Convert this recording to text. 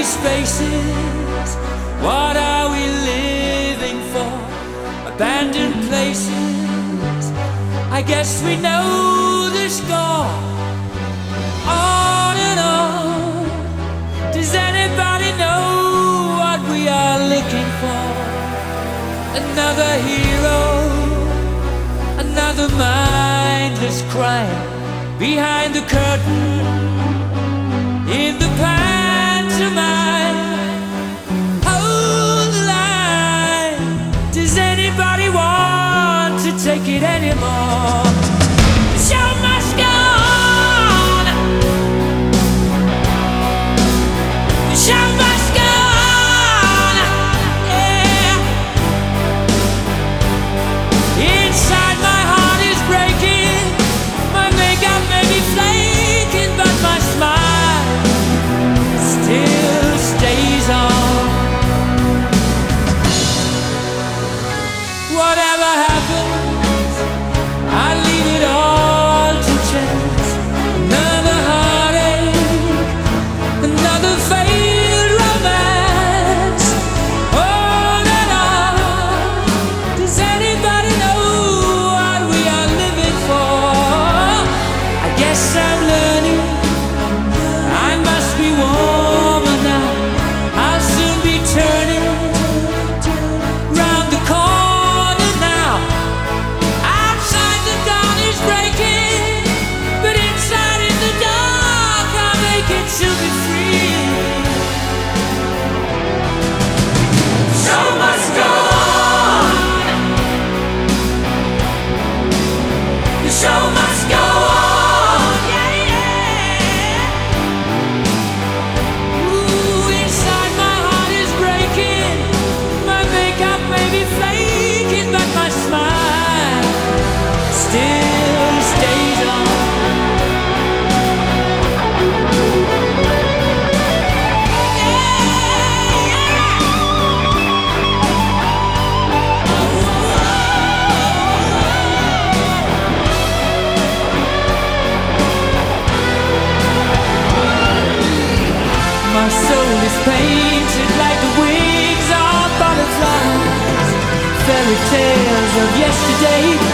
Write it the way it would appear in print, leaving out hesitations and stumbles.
spaces. What are we living for? Abandoned places. I guess we know the score. On and on. Does anybody know what we are looking for? Another hero, another mindless crime behind the curtain in the pantomime. Hold the line. Does anybody want to take it anymore? The show must go on. The show must go on. Yeah. Inside my heart is breaking. My makeup may be flaking, but my smile still stays on. Whatever happens, I leave it all to chance. Another heartache, another failed romance. On and on. Does anybody know what we are living for? I guess I'm learning. I must be warmer now. I'll soon be turning round the corner now. Outside the dawn is breaking, but inside in the dark I'll make it to be free. Show must go on. The show must go on. Yeah, yeah. Ooh, inside my heart is breaking. My makeup may be flaking, but my smile still stays on. My soul is painted like the wings of butterflies. Fairy tales of yesterday